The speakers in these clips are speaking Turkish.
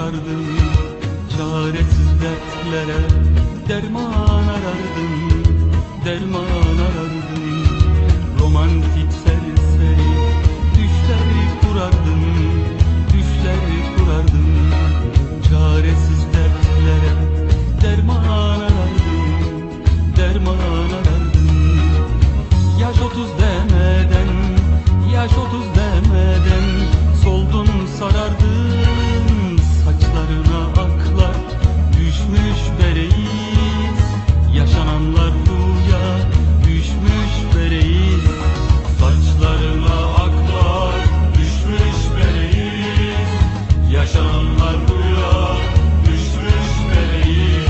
kurardım, çaresiz dertlere derman arardım, derman arardım. Romantik serseri düşler kurardım, düşler kurardım. Çaresiz dertlere derman arardım, derman arardım. Yaş 30 demeden, yaş 30 demeden soldun sarardın. Saçlarına aklar düşmüş bereyiz, yaşananlar rüya düşmüş bereyiz. Saçlarına aklar düşmüş bereyiz, yaşananlar rüya düşmüş bereyiz.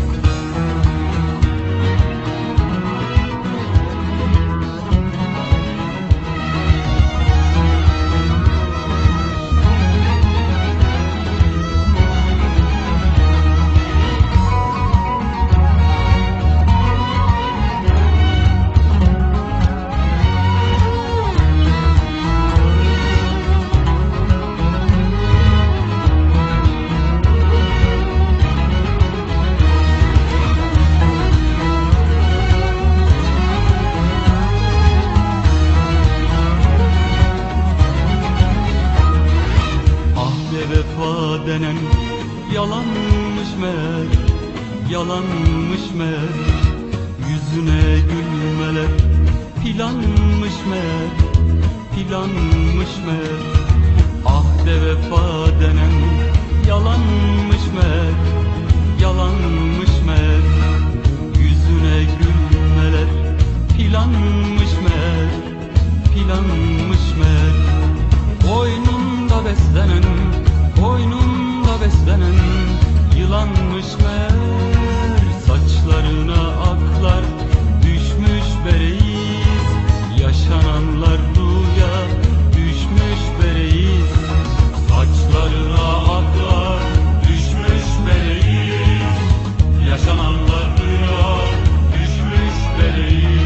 Vefa denen yalanmış meğer, yalanmış meğer. Yüzüne gülmeler planmış meğer, planmış meğer. Ah de vefa denen yalanmış meğer, yalanmış meğer. Yüzüne gülmeler planmış meğer, planmış meğer. Boynunda beslenen, boynunda beslenen yılanmış meğer. Saçlarına aklar düşmüş bereyiz, yaşananlar rüya düşmüş bereyiz. Saçlarına aklar düşmüş bereyiz, yaşananlar rüya düşmüş bereyiz.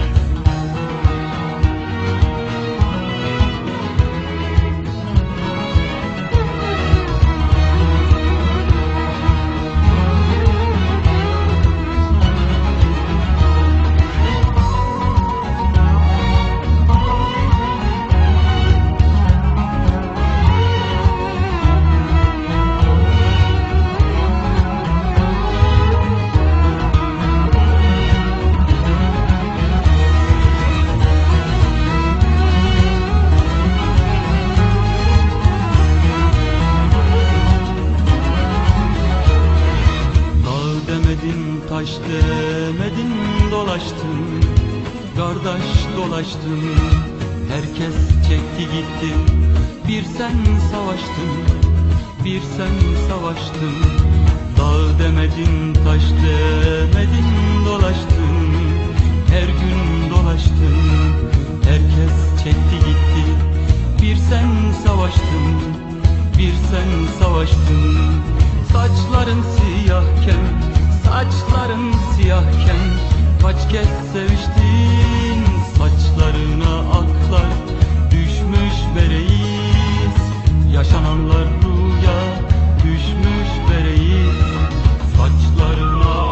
Taş demedin dolaştın, kardeş dolaştın. Herkes çekti gitti, bir sen savaştın, bir sen savaştın. Dağ demedin, taş demedin dolaştın, her gün dolaştın. Herkes çekti gitti, bir sen savaştın, bir sen savaştın. Saçların siyahken, saçların siyahken kaç kez seviştin. Saçlarına aklar düşmüş bereyiz, yaşananlar rüya düşmüş bereyiz. Saçlarına